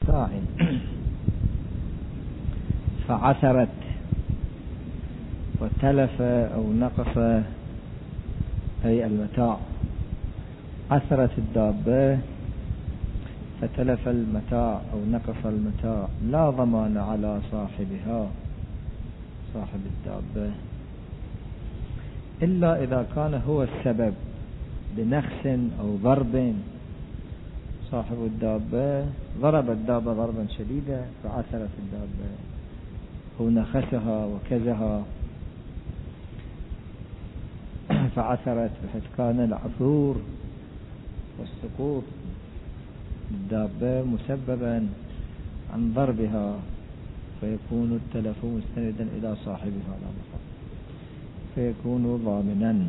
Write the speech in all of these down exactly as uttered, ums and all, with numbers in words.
متاع فعثرت وتلف أو نقص، أي المتاع. عثرت الدابة فتلف المتاع أو نقص المتاع، لا ضمان على صاحبها، صاحب الدابة، إلا إذا كان هو السبب بنخس أو ضرب. صاحب الدابة ضرب الدابة ضربا شديدا فعثرت الدابة أو نخسها وكزها فعثرت، بحيث كان العثور والسقوط الدابة مسببا عن ضربها، فيكون التلف مستندا إلى صاحبها لا محل، فيكون ضامنا.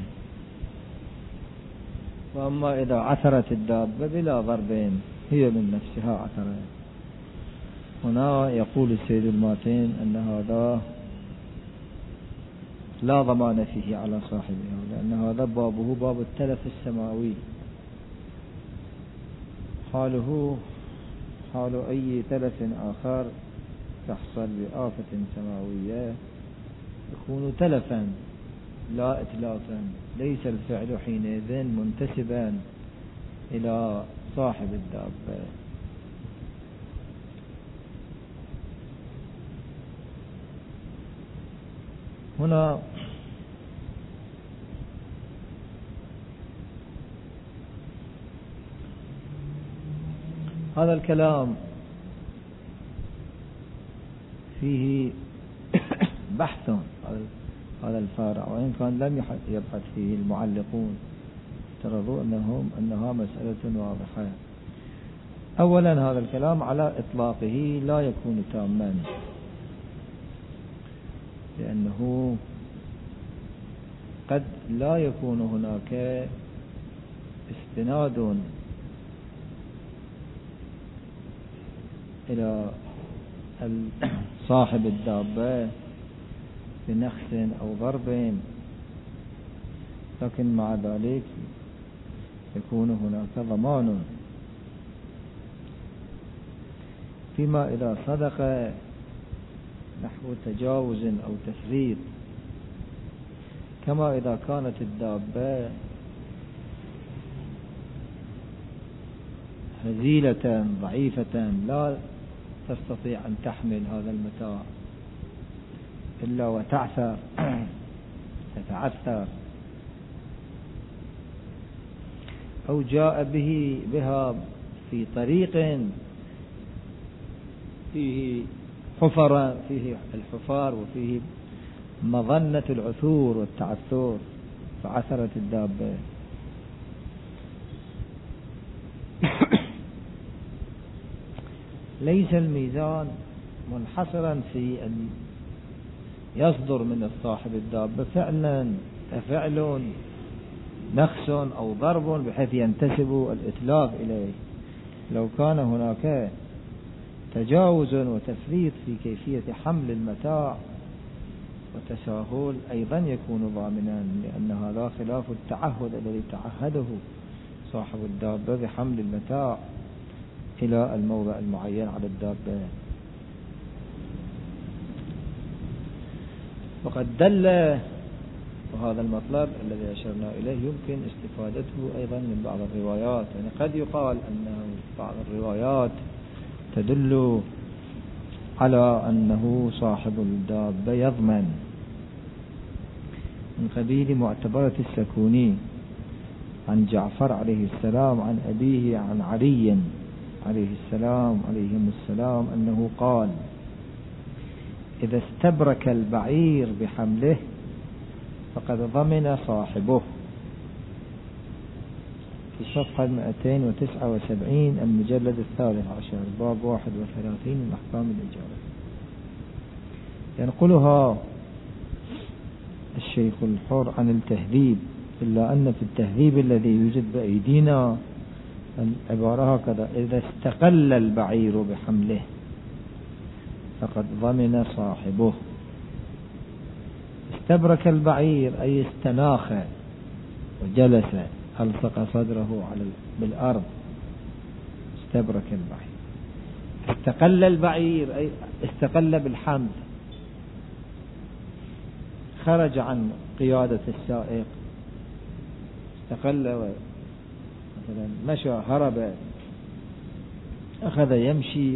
وأما إذا عثرت الدابة بلا ضرب، هي من نفسها عثرت، هنا يقول السيد الماتين أن هذا لا ضمان فيه على صاحبها، لأن هذا بابه باب التلف السماوي، حاله حال أي تلف آخر تحصل بآفة سماوية يكون تلفا لا إتلافا، ليس الفعل حينئذ منتسبا إلى صاحب الدابة. هنا هذا الكلام فيه بحث، هذا الفارع، وإن كان لم يبحث فيه المعلقون، افترضوا أنهم أنها مسألة واضحة. أولا هذا الكلام على إطلاقه لا يكون تاما، لأنه قد لا يكون هناك استناد إلى صاحب الدابة بنخس أو ضرب، لكن مع ذلك يكون هناك ضمان فيما إذا صدق نحو تجاوز أو تفريط، كما إذا كانت الدابة هزيلة ضعيفة لا تستطيع أن تحمل هذا المتاع إلا وتعثر تتعثر، أو جاء به بها في طريق فيه حفر، فيه الحفار وفيه مظنة العثور والتعثر فعثرت الدابة. ليس الميزان منحصرا في أن يصدر من الصاحب الدابة فعلا فعل نخس أو ضرب بحيث ينتسب الإتلاف إليه. لو كان هناك تجاوز وتفريط في كيفية حمل المتاع وتساهل أيضا يكون ضامنا، لأن هذا خلاف التعهد الذي تعهده صاحب الدابة بحمل المتاع إلى الموضع المعين على الدابة. وقد دل، وهذا المطلب الذي أشرنا إليه يمكن استفادته أيضا من بعض الروايات، يعني قد يقال أن بعض الروايات تدل على أنه صاحب الدابة يضمن، من قبيل معتبرة السكوني عن جعفر عليه السلام عن أبيه عن علي عليه السلام عليهم السلام أنه قال: إذا استبرك البعير بحمله فقد ضمن صاحبه، في صفحة مئتين وتسعة وسبعين المجلد الثالث عشر باب واحد وثلاثين من أحكام الإجارة. ينقلها الشيخ الحر عن التهذيب، إلا أن في التهذيب الذي يوجد بأيدينا العبارة هكذا: إذا استقل البعير بحمله فقد ضمن صاحبه. استبرك البعير أي استناخ وجلس، ألصق صدره على بالأرض، استبرك البعير. استقل البعير أي استقل بالحمل، خرج عن قيادة السائق، استقل مثلا مشى هرب أخذ يمشي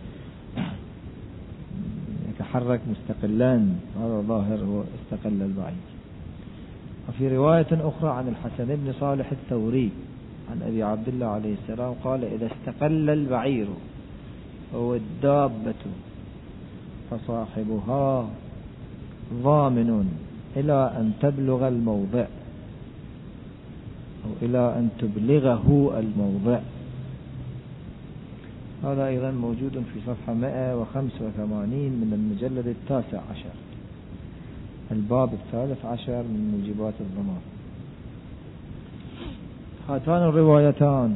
ويتحرك مستقلا، هذا ظاهر هو استقل البعير. وفي رواية أخرى عن الحسن بن صالح الثوري عن أبي عبد الله عليه السلام قال: إذا استقل البعير أو الدابة فصاحبها ضامن إلى أن تبلغ الموضع أو إلى أن تبلغه الموضع. هذا أيضا موجود في صفحة مئة وخمسة وثمانين من المجلد التاسع عشر، الباب الثالث عشر من موجبات الضمان. هاتان الروايتان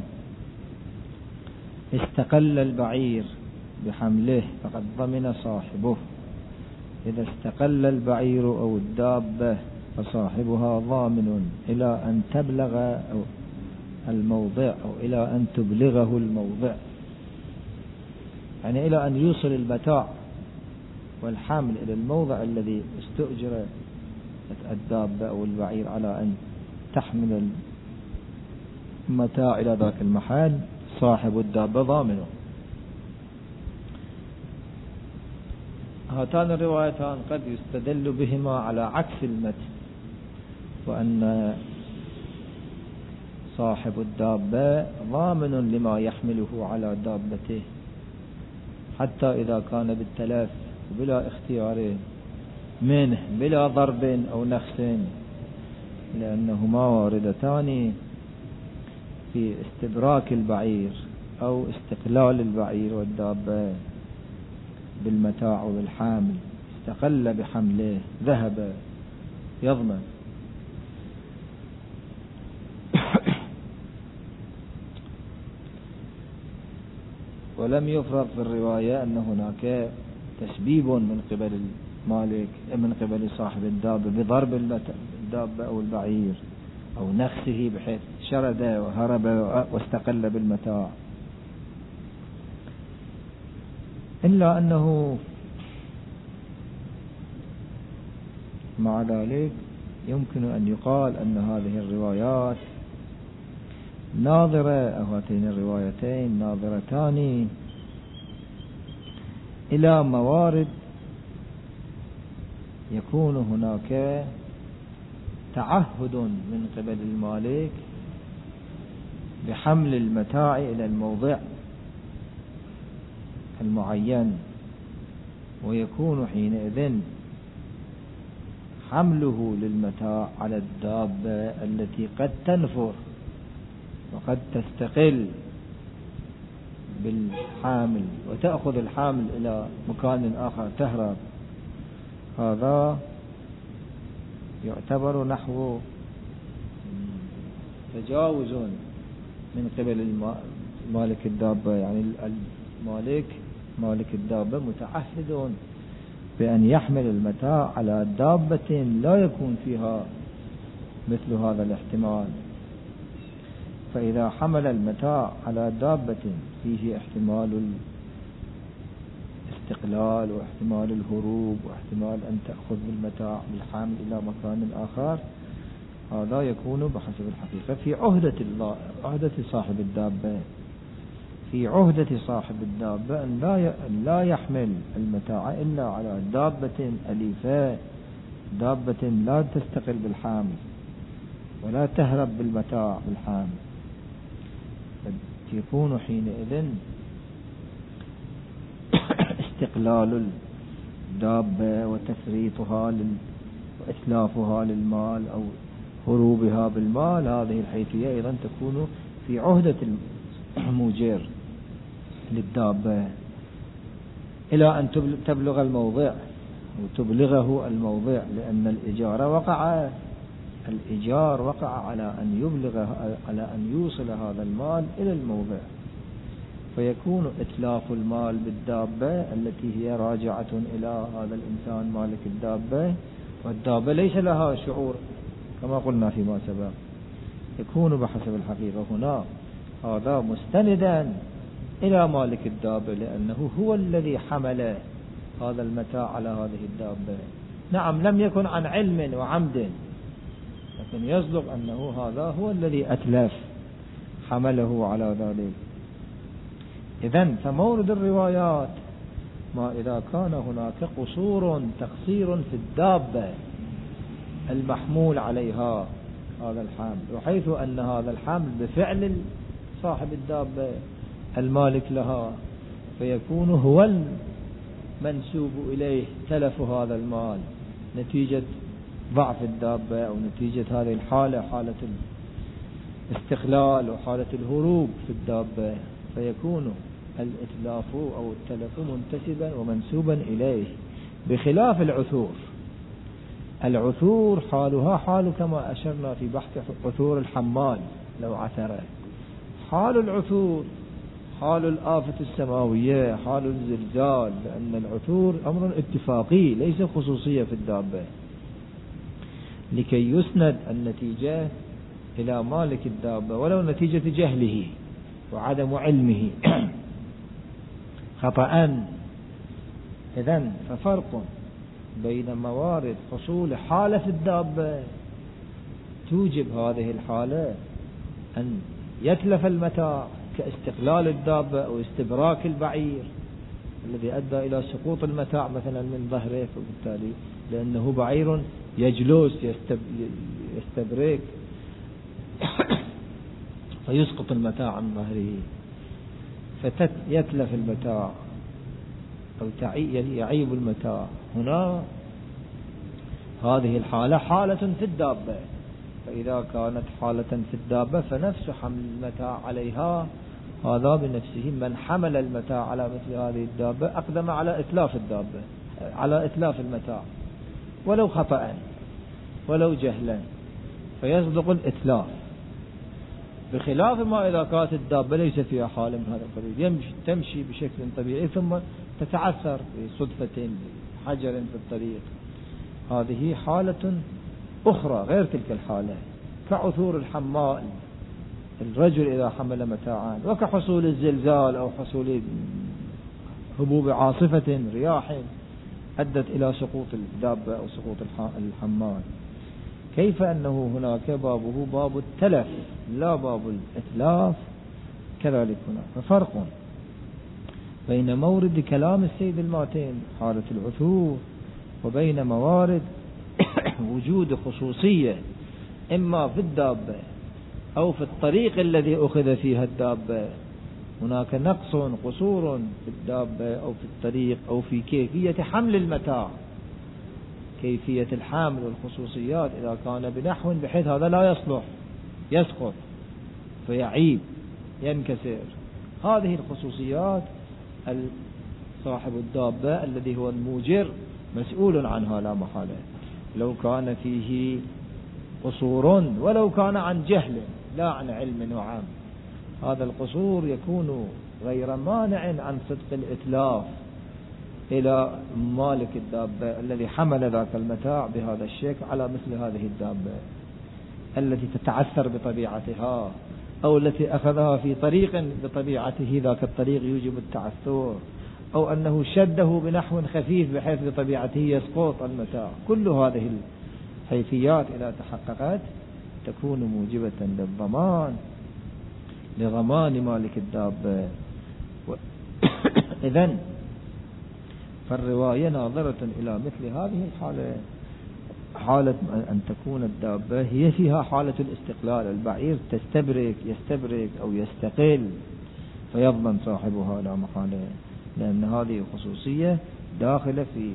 استقل البعير بحمله فقد ضمن صاحبه، إذا استقل البعير أو الدابة فصاحبها ضامن إلى أن تبلغ الموضع أو إلى أن تبلغه الموضع، يعني إلى أن يوصل المتاع والحمل إلى الموضع الذي استؤجر الدابة أو البعير على أن تحمل المتاع إلى ذاك المحل، صاحب الدابة ضامنه. هاتان الروايتان قد يستدل بهما على عكس المتن، وأن صاحب الدابة ضامن لما يحمله على دابته حتى إذا كان بالتلف بلا اختيار منه بلا ضرب أو نخس، لأنهما واردتان في استدراك البعير أو استقلال البعير والدابة بالمتاع والحامل. استقل بحمله ذهب يضمن. ولم يفرض في الرواية أن هناك تسبيب من قبل المالك من قبل صاحب الدابة بضرب الدابة أو البعير أو نخسه بحيث شرد وهرب واستقل بالمتاع، إلا أنه مع ذلك يمكن أن يقال أن هذه الروايات ناظرة أو هاتين الروايتين ناظرتان إلى موارد يكون هناك تعهد من قبل المالك بحمل المتاع إلى الموضع المعين، ويكون حينئذ حمله للمتاع على الدابة التي قد تنفر وقد تستقل بالحامل وتأخذ الحامل إلى مكان آخر تهرب، هذا يعتبر نحو تجاوز من قبل مالك الدابة، يعني المالك مالك الدابة متعهد بأن يحمل المتاع على دابة لا يكون فيها مثل هذا الاحتمال. فإذا حمل المتاع على دابة فيه احتمال الاستقلال واحتمال الهروب واحتمال أن تأخذ بالمتاع بالحامل إلى مكان آخر، هذا يكون بحسب الحقيقة في عهدة الله عهدة صاحب الدابة في عهدة صاحب الدابة أن لا لا يحمل المتاع إلا على دابة أليفة، دابة لا تستقل بالحامل ولا تهرب بالمتاع بالحامل. يكون حينئذ استقلال الدابة وتفريطها وإتلافها للمال أو هروبها بالمال، هذه الحيثية أيضا تكون في عهدة الموجر للدابة إلى أن تبلغ الموضع وتبلغه الموضع، لأن الإجارة وقع الإيجار وقع على أن يبلغ على أن يوصل هذا المال إلى الموضع، فيكون إتلاف المال بالدابة التي هي راجعة إلى هذا الإنسان مالك الدابة، والدابة ليس لها شعور كما قلنا فيما سبق، يكون بحسب الحقيقة هنا هذا مستندا إلى مالك الدابة، لأنه هو الذي حمل هذا المتاع على هذه الدابة. نعم لم يكن عن علم وعمد، لكن يصدق أنه هذا هو الذي أتلف حمله على ذلك. إذن فمورد الروايات ما إذا كان هناك قصور تقصير في الدابة المحمول عليها هذا الحمل، وحيث أن هذا الحمل بفعل صاحب الدابة المالك لها، فيكون هو المنسوب إليه تلف هذا المال نتيجة ضعف الدابة أو نتيجة هذه الحالة، حالة الاستقلال وحالة الهروب في الدابة، فيكون الإتلاف أو التلف منتسبا ومنسوبا إليه، بخلاف العثور. العثور حالها حال كما أشرنا في بحث عثور الحمال لو عثر. حال العثور حال الآفة السماوية، حال الزلزال، لأن العثور أمر اتفاقي ليس خصوصية في الدابة، لكي يسند النتيجة إلى مالك الدابة ولو نتيجة جهله وعدم علمه خطأ. إذن ففرق بين موارد حصول حالة الدابة توجب هذه الحالة أن يتلف المتاع كاستقلال الدابة أو استبراك البعير الذي أدى إلى سقوط المتاع مثلا من ظهره، وبالتالي لأنه بعير يجلس يستبرك فيسقط المتاع عن ظهره فيتلف المتاع أو يعيب المتاع. هنا هذه الحالة حالة في الدابة، فإذا كانت حالة في الدابة فنفس حمل المتاع عليها هذا بنفسه من حمل المتاع على مثل هذه الدابة أقدم على إتلاف الدابة، على إتلاف المتاع ولو خطأ ولو جهلا، فيصدق الإتلاف، بخلاف ما إذا كانت الدابة ليس فيها حال من هذا القبيل، يمشي تمشي بشكل طبيعي ثم تتعثر بصدفة حجر في الطريق، هذه حالة أخرى غير تلك الحالة، كعثور الحمال الرجل إذا حمل متاعا، وكحصول الزلزال أو حصول هبوب عاصفة رياح أدت إلى سقوط الدابة أو سقوط الحمال. كيف أنه هناك بابه باب التلف لا باب الإتلاف، كذلك هنا ففرق بين مورد كلام السيد الماتين حالة العثور وبين موارد وجود خصوصية إما في الدابة أو في الطريق الذي أخذ فيها الدابة. هناك نقص قصور في الدابة أو في الطريق أو في كيفية حمل المتاع، كيفية الحمل والخصوصيات إذا كان بنحو بحيث هذا لا يصلح يسقط فيعيب ينكسر، هذه الخصوصيات صاحب الدابة الذي هو الموجر مسؤول عنها لا محالة، لو كان فيه قصور ولو كان عن جهل لا عن علم وعام، هذا القصور يكون غير مانع عن صدق الإتلاف إلى مالك الدابة الذي حمل ذاك المتاع بهذا الشكل على مثل هذه الدابة التي تتعثر بطبيعتها أو التي أخذها في طريق بطبيعته ذاك الطريق يوجب التعثر، أو أنه شده بنحو خفيف بحيث بطبيعته يسقط المتاع. كل هذه الحيثيات إذا تحققت تكون موجبة للضمان لضمان مالك الدابة. إذن فالرواية ناظرة إلى مثل هذه الحالة، حالة أن تكون الدابة هي فيها حالة الاستقلال، البعير تستبرك يستبرك أو يستقل فيضمن صاحبها لا محالة، لأن هذه خصوصية داخلة في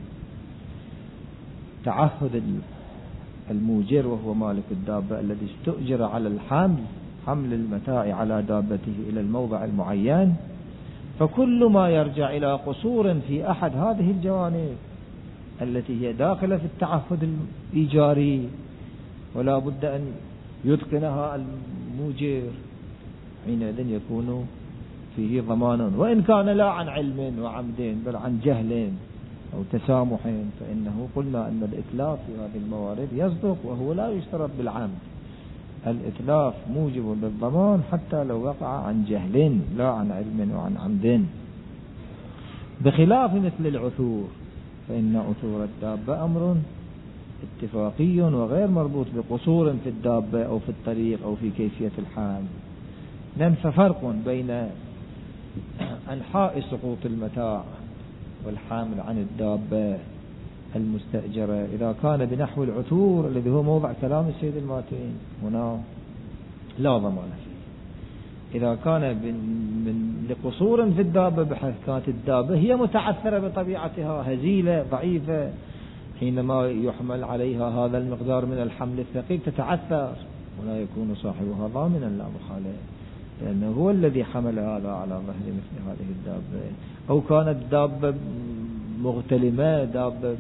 تعهد الموجر وهو مالك الدابة الذي استؤجر على الحمل حمل المتاع على دابته إلى الموضع المعين. فكل ما يرجع إلى قصور في أحد هذه الجوانب التي هي داخلة في التعهد الإيجاري ولا بد أن يتقنها الموجر، حينئذ يكون فيه ضمان، وإن كان لا عن علم وعمد بل عن جهل أو تسامح، فإنه قلنا أن الإتلاف في هذه الموارد يصدق وهو لا يشترط بالعمد، الإتلاف موجب للضمان حتى لو وقع عن جهل لا عن علم وعن عمد، بخلاف مثل العثور، فإن عثور الدابة أمر اتفاقي وغير مربوط بقصور في الدابة أو في الطريق أو في كيفية الحمل. لأن ففرق بين أنحاء سقوط المتاع والحامل عن الدابة المستأجرة إذا كان بنحو العثور الذي هو موضع كلام السيد الماتين هنا لا ضمان فيه. إذا كان من لقصور في الدابة بحيث كانت الدابة هي متعثرة بطبيعتها هزيلة ضعيفة، حينما يحمل عليها هذا المقدار من الحمل الثقيل تتعثر، ولا يكون صاحبها ضامنا لا محالة، لأنه هو الذي حمل هذا على ظهر مثل هذه الدابة. أو كانت دابة مغتلمة، دابة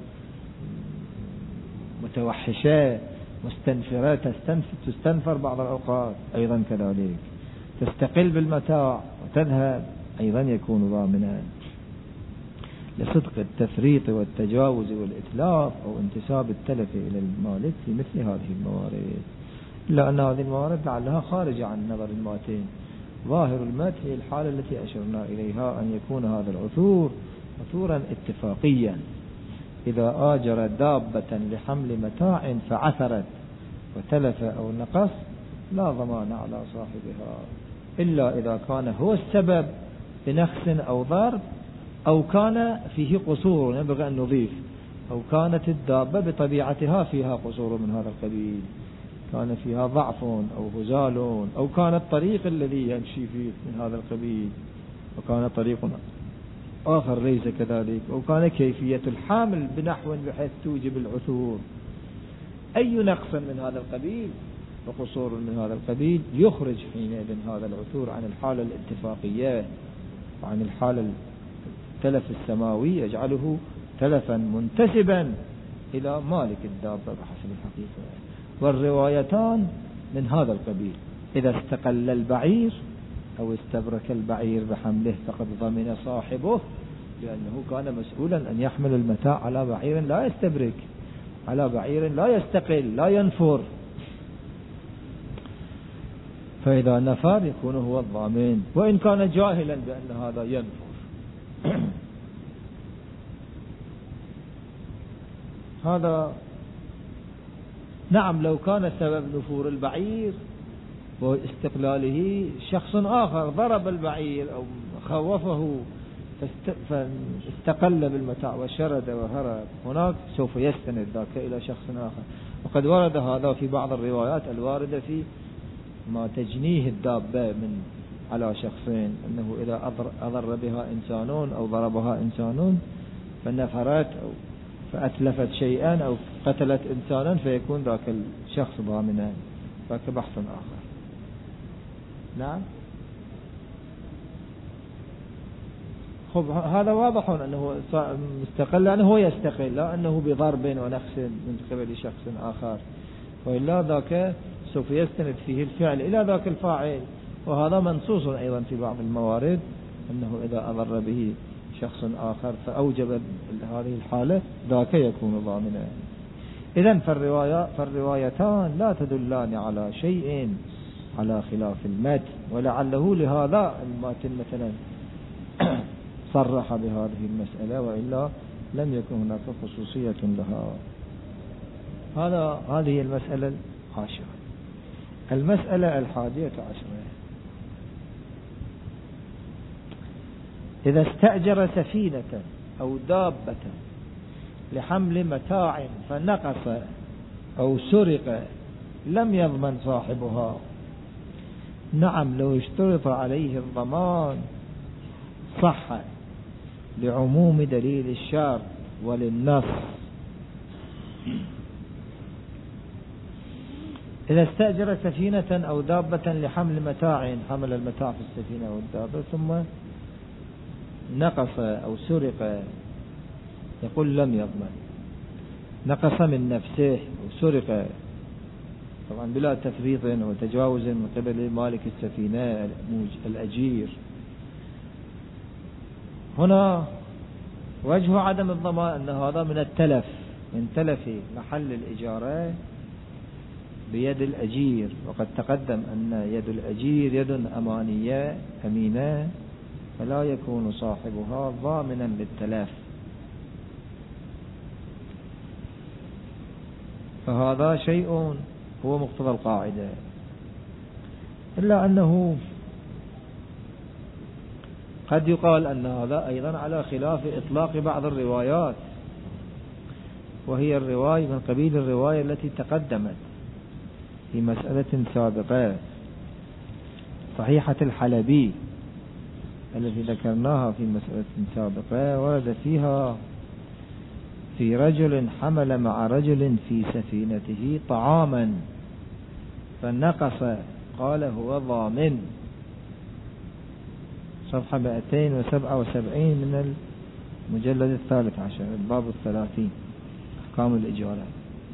متوحشة مستنفرة تستنفر بعض الأوقات أيضا كذلك، تستقل بالمتاع وتذهب، أيضا يكون ضامنا لصدق التفريط والتجاوز والإتلاف أو انتساب التلف إلى المالك في مثل هذه الموارد. إلا أن هذه الموارد لعلها خارجة عن نظر الماتين. ظاهر المت هي الحالة التي أشرنا إليها، أن يكون هذا العثور عثورا اتفاقيا. إذا آجر دابة لحمل متاع فعثرت وتلف أو نقص لا ضمان على صاحبها، إلا إذا كان هو السبب بنقص أو ضرب، أو كان فيه قصور، ينبغي أن نضيف، أو كانت الدابة بطبيعتها فيها قصور من هذا القبيل، كان فيها ضعف أو هزال، أو كان الطريق الذي يمشي فيه من هذا القبيل، وكان طريق آخر ليس كذلك، أو كان كيفية الحامل بنحو بحيث توجب العثور. أي نقص من هذا القبيل وقصور من هذا القبيل يخرج حينئذ هذا العثور عن الحالة الاتفاقية وعن الحالة التلف السماوي، يجعله تلفا منتسبا إلى مالك الدابة بحسب الحقيقة. والروايتان من هذا القبيل: إذا استقل البعير أو استبرك البعير بحمله فقد ضمن صاحبه، لأنه كان مسؤولا أن يحمل المتاع على بعير لا يستبرك، على بعير لا يستقل لا ينفر، فإذا نفر يكون هو الضامن، وإن كان جاهلا بأن هذا ينفر. هذا نعم لو كان سبب نفور البعير واستقلاله شخص آخر ضرب البعير أو خوفه فاستقل بالمتاع وشرد وهرب، هناك سوف يستند ذاك إلى شخص آخر. وقد ورد هذا في بعض الروايات الواردة في ما تجنيه الدابة من على شخصين، أنه إذا أضر بها إنسانون أو ضربها إنسانون فنفرت أو فأتلفت شيئا أو قتلت إنسانا فيكون ذاك الشخص ضامنا، ذاك بحث آخر. نعم. خب هذا واضح أنه مستقل، لأنه هو يستقل، لا أنه بضرب ونقص من قبل شخص آخر، وإلا ذاك سوف يستند فيه الفعل إلى ذاك الفاعل. وهذا منصوص أيضا في بعض الموارد أنه إذا أضر به شخص آخر فأوجب هذه الحالة ذاك يكون ضامنا. إذن فالرواية فالروايتان لا تدلان على شيء على خلاف المتن، ولعله لهذا المتن مثلا صرح بهذه المسألة، وإلا لم يكن هناك خصوصية لها. هذا هذه المسألة العاشرة. المسألة الحادية عشرة: إذا استأجر سفينة أو دابة لحمل متاع فنقص أو سرق لم يضمن صاحبها. نعم لو اشترط عليه الضمان صح لعموم دليل الشرط وللنص. إذا استأجر سفينة أو دابة لحمل متاع، حمل المتاع في السفينة والدابة ثم نقص أو سرق، يقول لم يضمن. نقص من نفسه وسرق طبعا بلا تفريط وتجاوز من قبل مالك السفينة الأجير. هنا وجه عدم الضمان أن هذا من التلف، من تلف محل الإجارة بيد الأجير، وقد تقدم أن يد الأجير يد أمانية أمينة، فلا يكون صاحبها ضامنا للتلاف. فهذا شيء هو مقتضى القاعدة، إلا أنه قد يقال أن هذا أيضا على خلاف إطلاق بعض الروايات، وهي الرواية من قبيل الرواية التي تقدمت في مسألة سابقة، صحيحة الحلبي التي ذكرناها في مسألة سابقة، ورد فيها في رجل حمل مع رجل في سفينته طعاما فنقص قال هو ضامن، صفحة مئتين وسبعة وسبعين من المجلد الثالث عشر، الباب الثلاثين، أحكام الإجارة.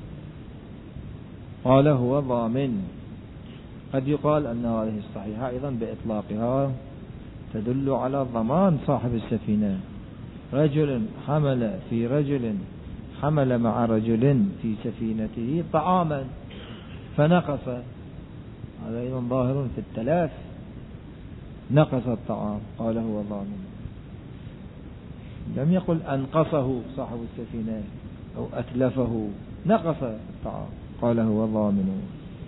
قال هو ضامن. قد يقال أن هذه الصحيحة أيضا بإطلاقها تدل على ضمان صاحب السفينة. رجل حمل في رجل حمل مع رجل في سفينته طعاما فنقص، هذا أيضا ظاهر في التلاف، نقص الطعام قال هو ضامن. لم يقل أنقصه صاحب السفينة أو أتلفه، نقص الطعام قال هو ضامن.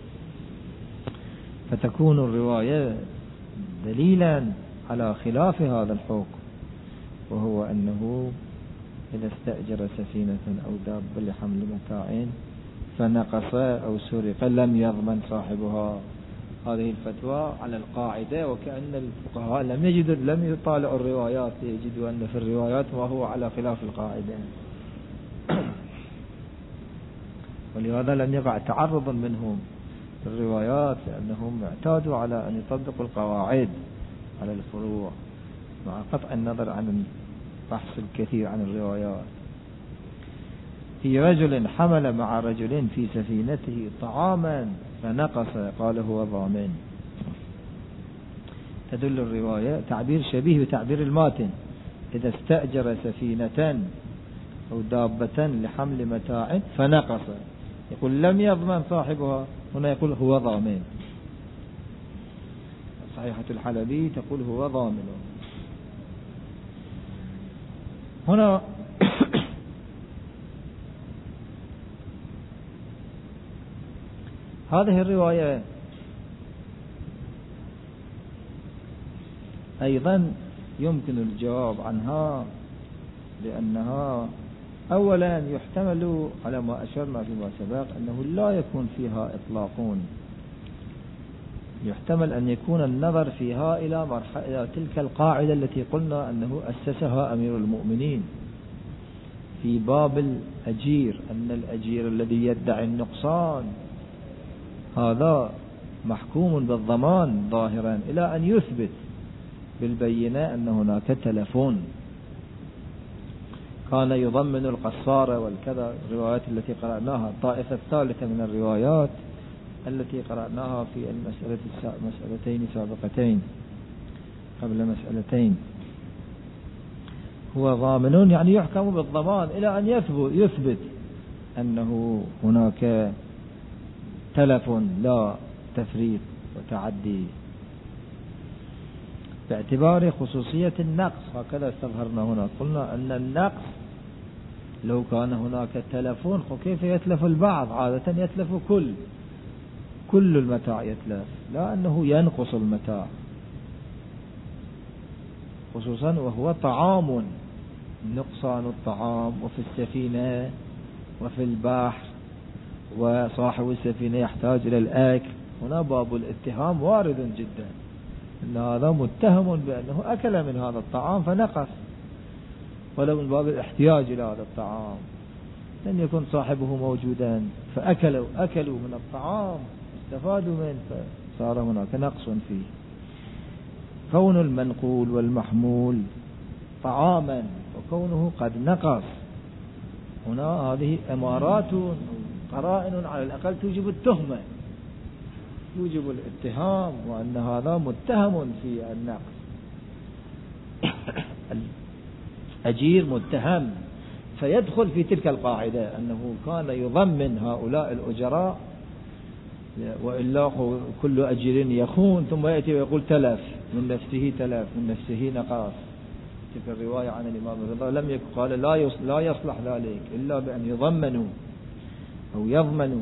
فتكون الرواية دليلا على خلاف هذا الحكم، وهو أنه إذا استأجر سفينة أو دابة لحمل متاع فنقص أو سرق لم يضمن صاحبها. هذه الفتوى على القاعدة، وكأن الفقهاء لم يجدوا لم يطالعوا الروايات يجدوا أن في الروايات ما هو على خلاف القاعدة، ولهذا لم يقع تعرض منهم في الروايات، لأنهم اعتادوا على أن يطبقوا القواعد على الفروع مع قطع النظر عن البحث الكثير عن الروايات. في رجل حمل مع رجل في سفينته طعاما فنقص قال هو ضامن. تدل الرواية تعبير شبيه بتعبير الماتن، إذا استأجر سفينة أو دابة لحمل متاع فنقص، يقول لم يضمن صاحبها، هنا يقول هو ضامن. صحيحة الحلبي تقول هو ضامن. هنا هذه الرواية أيضا يمكن الجواب عنها، لأنها أولا يحتمل على ما أشرنا فيما سبق أنه لا يكون فيها إطلاقون، يحتمل أن يكون النظر فيها إلى مرحلة إلى تلك القاعدة التي قلنا أنه أسسها أمير المؤمنين في باب الأجير، أن الأجير الذي يدعي النقصان هذا محكوم بالضمان ظاهرا إلى أن يثبت بالبينة أن هناك تلفون. كان يضمن القصارى والكذا، الروايات التي قرأناها، الطائفة الثالثة من الروايات التي قرأناها في المسألة مسألتين سابقتين قبل مسألتين. هو ضامن يعني يحكم بالضمان إلى أن يثبت يثبت أنه هناك تلف لا تفريط وتعدي، باعتبار خصوصية النقص. هكذا استظهرنا هنا، قلنا أن النقص لو كان هناك تلفون كيف يتلف البعض؟ عادة يتلف كل كل المتاع يتلف، لا أنه ينقص المتاع، خصوصا وهو طعام، نقصان الطعام وفي السفينة وفي البحر، وصاحب السفينة يحتاج إلى الأكل. هنا باب الاتهام وارد جدا، إن هذا متهم بأنه أكل من هذا الطعام فنقص، ولو من باب الاحتياج إلى هذا الطعام، لن يكون صاحبه موجودا فأكلوا أكلوا من الطعام استفادوا منه فصار هناك نقص فيه. كون المنقول والمحمول طعاما وكونه قد نقص، هنا هذه أمارات قرائن على الأقل توجب التهمة، يوجب الاتهام، وأن هذا متهم في النقص. الأجير متهم، فيدخل في تلك القاعدة أنه كان يضمن هؤلاء الأجراء وإلا كل أجير يخون ثم يأتي ويقول تلف من نفسه، تلف من نفسه نقاص. تلك الرواية عن الإمام الرضا لم يكن قال لا لا يصلح ذلك إلا بأن يضمنوا أو يضمنوا.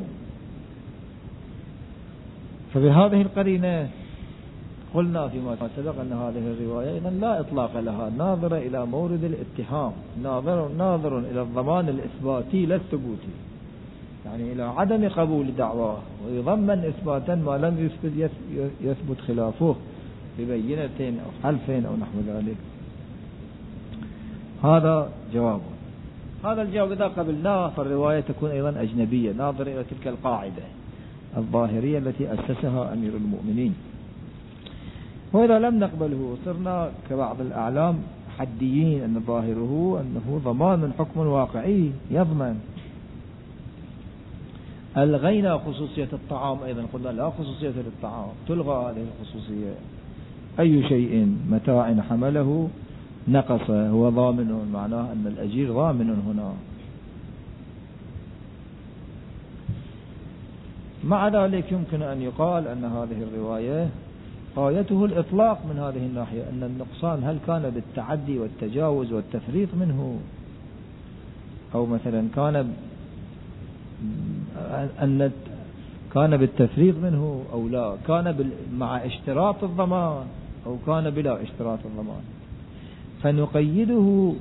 فبهذه القرينة قلنا فيما سبق أن هذه الرواية إذن لا إطلاق لها، ناظرة إلى مورد الاتهام، ناظر ناظر إلى الضمان الإثباتي لا الثبوتي، يعني إلى عدم قبول دعواه، ويضمن إثباتا ما لم يثبت يثبت خلافه ببينتين أو حلفين أو نحو ذلك. هذا جواب. هذا الجواب إذا قبلناه فالرواية تكون أيضا أجنبية، ناظر إلى تلك القاعدة الظاهرية التي أسسها أمير المؤمنين. وإذا لم نقبله صرنا كبعض الأعلام حديين، أن ظاهره أنه ضمان حكم واقعي يضمن. ألغينا خصوصية الطعام أيضا، قلنا لا خصوصية للطعام، تلغى هذه الخصوصية. أي شيء متاع حمله نقص هو ضامن، معناه أن الأجير ضامن هنا. مع ذلك يمكن أن يقال أن هذه الرواية غايته الإطلاق من هذه الناحية، أن النقصان هل كان بالتعدي والتجاوز والتفريط منه، أو مثلا كان أن كان بالتفريط منه أو لا، كان مع اشتراط الضمان أو كان بلا اشتراط الضمان. فنقيده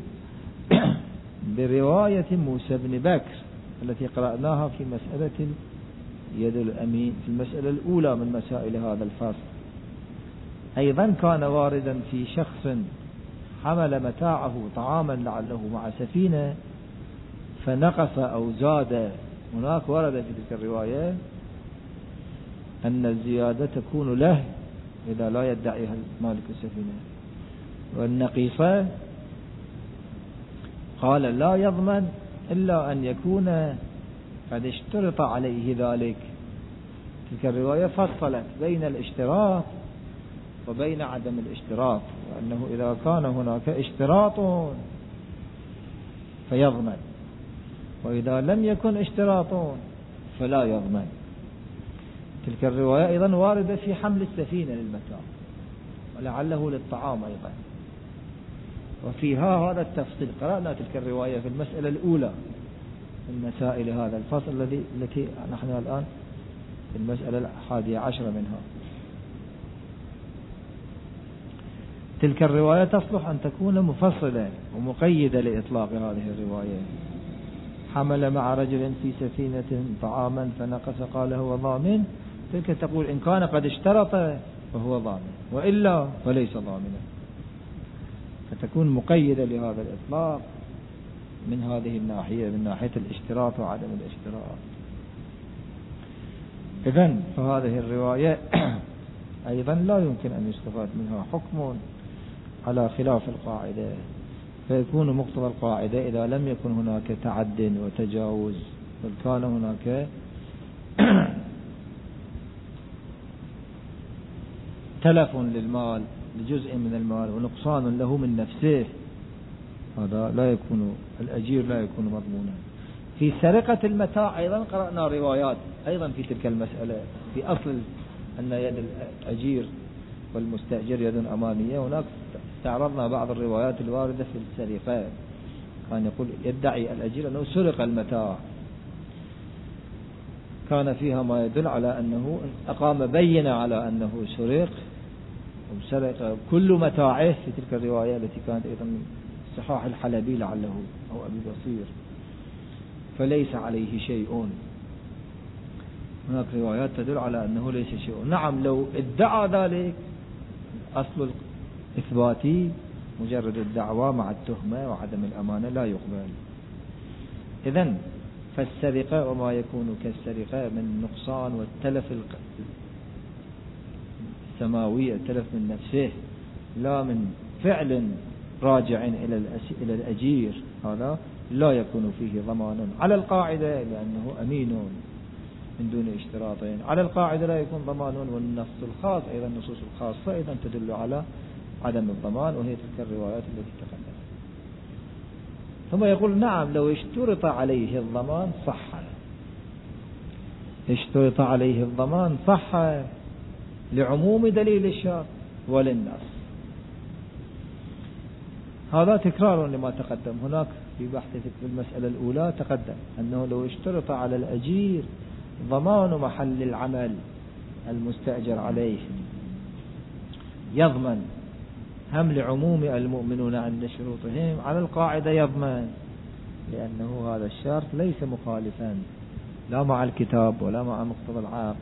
برواية موسى بن بكر التي قرأناها في مسألة يد الأمين في المسألة الأولى من مسائل هذا الفصل. أيضا كان واردا في شخص حمل متاعه طعاما لعله مع سفينة فنقص أو زاد. هناك ورد في تلك الرواية أن الزيادة تكون له إذا لا يدعيها مالك السفينة، والنقيصة قال لا يضمن إلا أن يكون قد اشترط عليه ذلك. تلك الرواية فصلت بين الاشتراط وبين عدم الاشتراط، وأنه إذا كان هناك اشتراط فيضمن، وإذا لم يكن اشتراط فلا يضمن. تلك الرواية أيضا واردة في حمل السفينة للمتاع ولعله للطعام أيضا، وفيها هذا التفصيل. قرأنا تلك الرواية في المسألة الأولى من مسائل هذا الفصل الذي التي نحن الآن في المسألة الحادية عشرة منها. تلك الرواية تصلح أن تكون مفصلة ومقيدة لإطلاق هذه الرواية. حمل مع رجل في سفينة طعاما فنقص قال هو ضامن، تلك تقول إن كان قد اشترط فهو ضامن، وإلا فليس ضامنا، فتكون مقيدة لهذا الإطلاق من هذه الناحية، من ناحية الاشتراط وعدم الاشتراط. إذن فهذه الرواية أيضا لا يمكن أن يستفاد منها حكم على خلاف القاعدة، فيكون مقتضى القاعدة إذا لم يكن هناك تعد وتجاوز بل كان هناك تلف للمال لجزء من المال ونقصان له من نفسه، هذا لا يكون الأجير لا يكون مضمونا. في سرقة المتاع أيضا قرأنا روايات أيضا في تلك المسألة، في أصل أن يد الأجير والمستأجر يد أمانية. هناك استعرضنا بعض الروايات الواردة في السرقة، كان يقول يدعي الأجير أنه سرق المتاع، كان فيها ما يدل على أنه أقام بينة على أنه سرق وسرق كل متاعه في تلك الرواية التي كانت أيضا صحاح الحلبي لعله أو أبي بصير، فليس عليه شيء. هناك روايات تدل على أنه ليس شيء. نعم لو ادعى ذلك أصل الإثباتي مجرد الدعوة مع التهمة وعدم الأمانة لا يقبل. إذن فالسرقة وما يكون كالسرقة من نقصان والتلف السماوي، التلف من نفسه لا من فعل راجع إلى الأجير، هذا لا يكون فيه ضمان على القاعدة لأنه أمين من دون اشتراطين. على القاعدة لا يكون ضمان، والنص الخاص أيضا النصوص الخاصة أيضا تدل على عدم الضمان، وهي تلك الروايات التي تقدمت. ثم يقول نعم لو اشترط عليه الضمان صح، اشترط عليه الضمان صح لعموم دليل الشرط وللنص. هذا تكرار لما تقدم هناك في بحث في المسألة الأولى. تقدم أنه لو اشترط على الأجير ضمان محل العمل المستأجر عليه يضمن، هم لعموم المؤمنون عند شروطهم على القاعدة يضمن، لأنه هذا الشرط ليس مخالفا لا مع الكتاب ولا مع مقتضى العقل.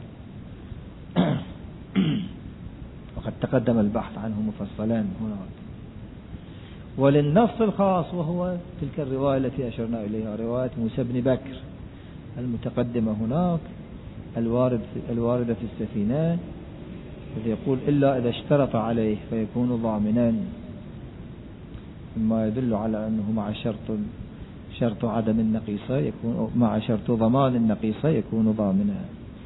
وقد تقدم البحث عنه مفصلا هناك. وللنص الخاص وهو تلك الرواية التي أشرنا إليها، رواية موسى بن بكر المتقدمة هناك الوارد الواردة في السفينة، الذي يقول إلا إذا اشترط عليه فيكون ضامنا، مما يدل على أنه مع شرط شرط عدم النقيصة يكون مع شرط ضمان النقيصة يكون ضامنا.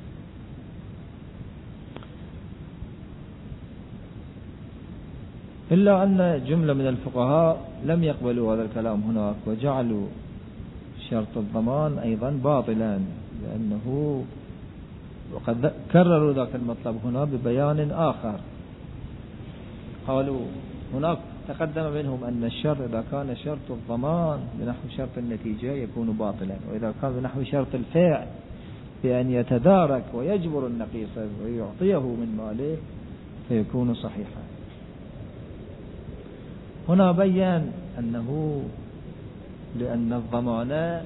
إلا أن جملة من الفقهاء لم يقبلوا هذا الكلام هناك، وجعلوا شرط الضمان أيضا باطلا، لأنه وقد كرروا ذاك المطلب هنا ببيان آخر. قالوا هناك تقدم منهم أن الشرط إذا كان شرط الضمان بنحو شرط النتيجة يكون باطلا، وإذا كان بنحو شرط الفعل بأن يتدارك ويجبر النقيصة ويعطيه من ماله فيكون صحيحا. هنا بيّن أنه لأن الضمان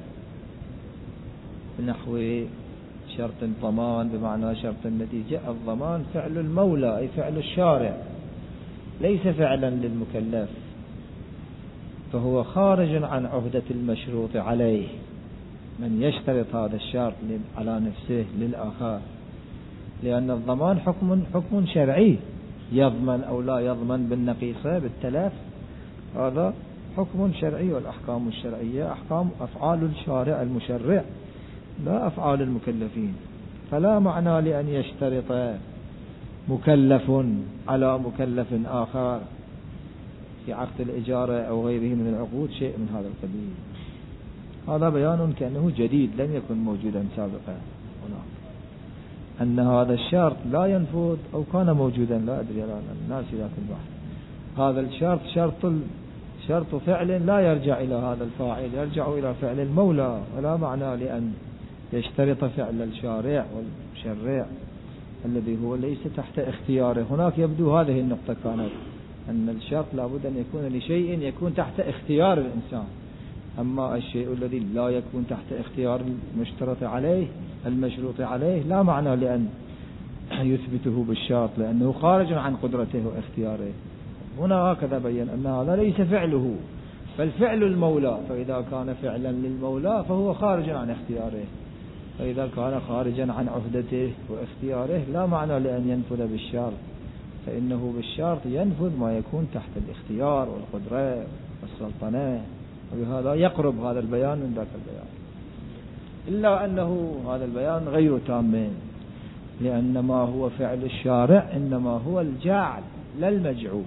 بنحو شرط الضمان بمعنى شرط النتيجة، الضمان فعل المولى أي فعل الشارع ليس فعلا للمكلف، فهو خارج عن عهدة المشروط عليه. من يشترط هذا الشرط على نفسه للآخر، لأن الضمان حكم حكم شرعي، يضمن أو لا يضمن بالنقيصة بالتلف، هذا حكم شرعي، والأحكام الشرعية أحكام أفعال الشارع المشرع لا أفعال المكلفين. فلا معنى لأن يشترط مكلف على مكلف آخر في عقد الإجارة أو غيره من العقود شيء من هذا القبيل. هذا بيان كأنه جديد لم يكن موجودا سابقا هناك، أن هذا الشرط لا ينفذ أو كان موجودا لا أدري الآن الناس ذاك البحث. هذا الشرط شرط شرط فعل لا يرجع إلى هذا الفاعل، يرجع إلى فعل المولى، ولا معنى لأن يشترط فعل الشارع والمشرع الذي هو ليس تحت اختياره. هناك يبدو هذه النقطة كانت، أن الشرط لابد أن يكون لشيء يكون تحت اختيار الإنسان، أما الشيء الذي لا يكون تحت اختيار المشترط عليه المشروط عليه لا معنى لأن يثبته بالشرط، لأنه خارج عن قدرته واختياره. هنا هكذا بيّن أن هذا ليس فعله بل فعل المولى، فإذا كان فعلا للمولى فهو خارج عن اختياره، فإذا كان خارجا عن عهدته واختياره لا معنى لأن ينفذ بالشرط، فإنه بالشرط ينفذ ما يكون تحت الاختيار والقدرة والسلطنة، وبهذا يقرب هذا البيان من ذاك البيان. إلا أنه هذا البيان غير تام، لأن ما هو فعل الشارع إنما هو الجعل لا المجعول.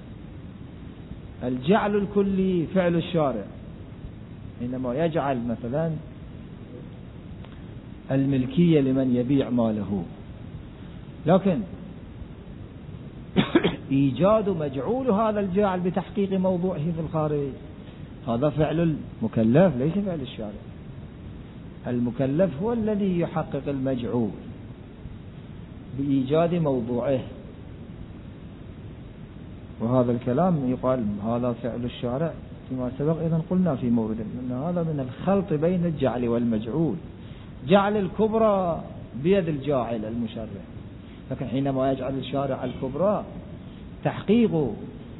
الجعل الكلي فعل الشارع، إنما يجعل مثلا الملكية لمن يبيع ماله، لكن إيجاد مجعول هذا الجعل بتحقيق موضوعه في الخارج هذا فعل المكلف ليس فعل الشارع. المكلف هو الذي يحقق المجعول بإيجاد موضوعه، وهذا الكلام يقال هذا فعل الشارع فيما سبق. إذن قلنا في مورد أن هذا من الخلط بين الجعل والمجعول. جعل الكبرى بيد الجاعل المشرع، لكن حينما يجعل الشارع الكبرى تحقيق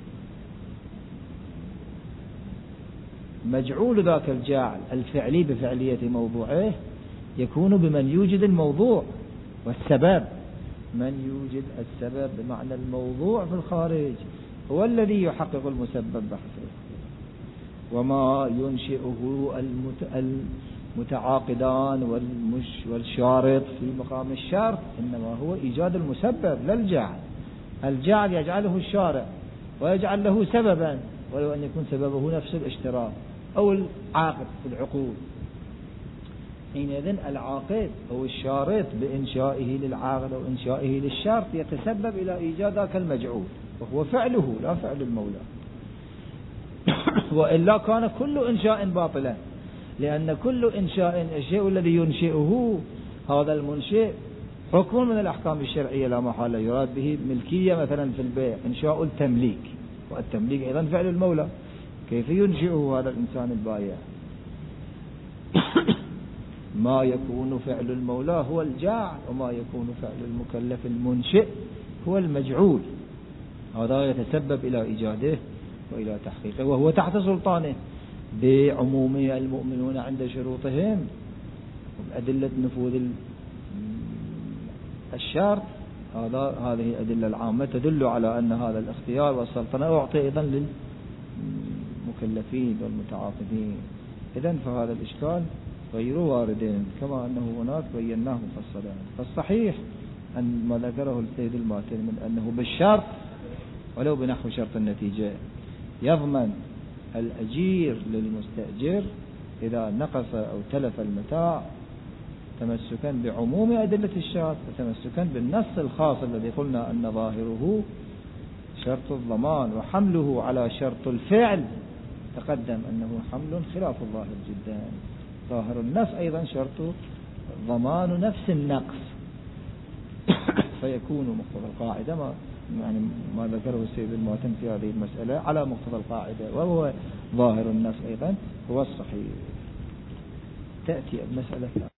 مجعول ذاك الجاعل الفعلي بفعلية موضوعه يكون بمن يوجد الموضوع والسبب. من يوجد السبب بمعنى الموضوع في الخارج هو الذي يحقق المسبب بحثه، وما ينشئه المتعاقدان والمش والشارط في مقام الشرط إنما هو إيجاد المسبب لا الجعل. الجعل يجعله الشارع ويجعل له سببا، ولو أن يكون سببه نفس الاشتراط أو العاقد في العقود. حينئذ العاقد أو الشارط بإنشائه للعاقد أو إنشائه للشرط يتسبب إلى إيجاد ذاك المجعول، وهو فعله لا فعل المولى. وإلا كان كل إنشاء باطلا، لأن كل إنشاء الشيء الذي ينشئه هذا المنشئ حكم من الأحكام الشرعية لا محالة، يراد به ملكية مثلا في البيع، إنشاء التمليك، والتمليك أيضا فعل المولى، كيف ينشئه هذا الإنسان البائع؟ ما يكون فعل المولى هو الجاعل، وما يكون فعل المكلف المنشئ هو المجعول، هذا يتسبب إلى إيجاده وإلى تحقيقه، وهو تحت سلطانه بعموم المؤمنون عند شروطهم وبأدلة نفوذ الشرط. هذا هذه الأدلة العامة تدل على أن هذا الاختيار والسلطنة أعطي أيضا للمكلفين والمتعاقدين. إذن فهذا الإشكال غير وارد، كما أنه هناك بيناه مفصلا. فالصحيح أن ما ذكره السيد الماتن من أنه بالشرط ولو بنحو شرط النتيجة يضمن الأجير للمستأجر إذا نقص أو تلف المتاع، تمسكا بعموم أدلة الشرط وتمسكا بالنص الخاص الذي قلنا أن ظاهره شرط الضمان، وحمله على شرط الفعل تقدم أنه حمل خلاف الظاهر جدا. ظاهر النص أيضا شرط ضمان نفس النقص، فيكون مقتضى القاعدة ما يعني ما ذكره السيد الماتن في هذه المسألة على مقتضى القاعدة، وهو ظاهر النص أيضا هو الصحيح. تأتي المسألة